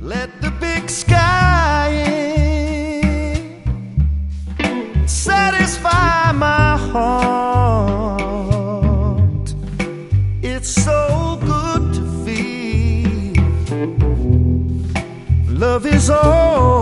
Let the big sky in, satisfy my heart. It's so good to feel love is all